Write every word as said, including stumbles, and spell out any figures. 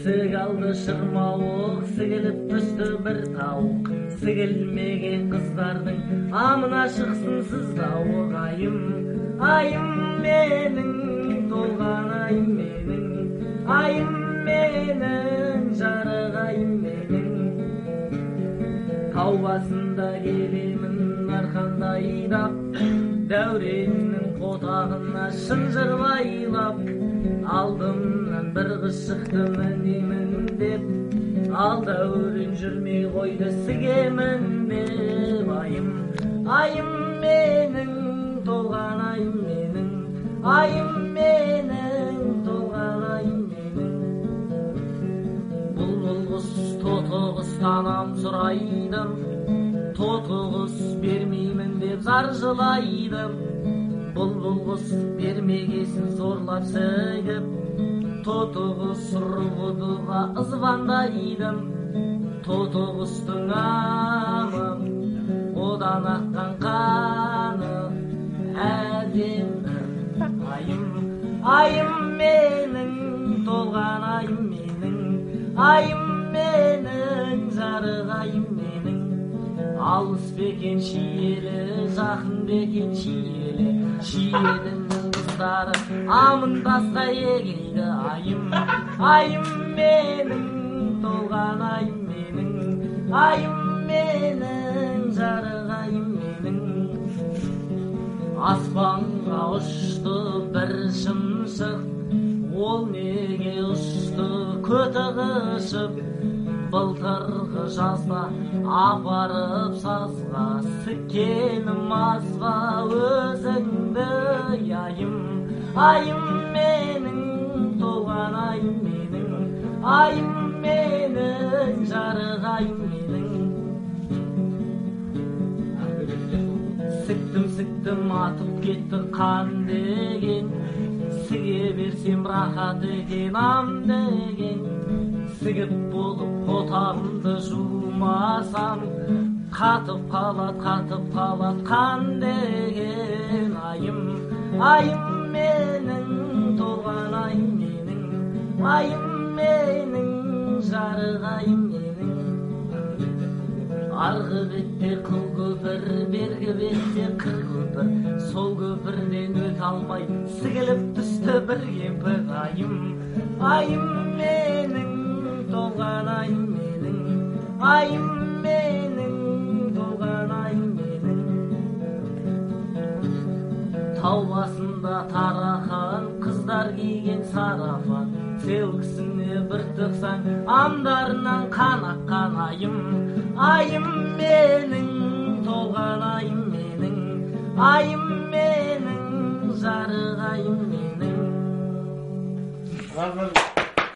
Есік алды шырмауық, сігіліп түсті бір тауық. Сігілмеген қыздардың амына шықсын сыздауық. Айым, айым менің, толған айым менің. Айым менің, жарық айым менің. Тау басында келемін арқанда айдап, дәуреннің қотағына шынжыр байлап. Алдымнан бір қыз шықты мінемін деп, ал дәурен жүрмей қойды сігемін деп. Айым, айым менің, толған айым менің. Айым менің, толған айым менің. Бұлбұл құс, тоты құс танам сұрайдым, тоты құс бермеймін деп зар жылайдым. Бұлбұл құс бермегесін зорлап сігіп, тоты құс ұрғыдыға ызбандайдым. Тоты құстың амы, одан аққан қаны әдемі. Айым, айым менің, толған айым менің. Айым менің, жарық айым менің. Алыс бекен шиелі, жақын бекен шиелі. Шиелінің қыздары амындасқа егейді. Айым, айым менің, толған айым менің. Айым менің, жарық айым менің. Аспанға ұшты бір шымшық, ол неге ұшты көті қышып. Былтырғы жазда апарып сазға, сіккенім азға өзіңді. Айым, айым менің, толған айым менің. Айым менің, жарық айым менің. Сіктім, сіктім, атып кетті қан деген, сіге берсем рахат екен ам деген. Сігіп болып қотағымды жумасам, қатып қалат, қатып қалат қан деген. Айым, айым менің, толған айым менің. Айым менің, жарық айым менің. Арғы бетте қыл көпір, бергі бетте қыр көпір. Сол көпірден өте алмай сігіліп түсті бір кемпір. Айым, айым менің, толған айым менің. Айым менің, толған айым менің. Тау басында тарақан қыздар киген сарафан, селкісіне бір тықсаң амдарынан қан аққан. Айым, айым менің, толған айым менің. Айым менің, жарық айым менің.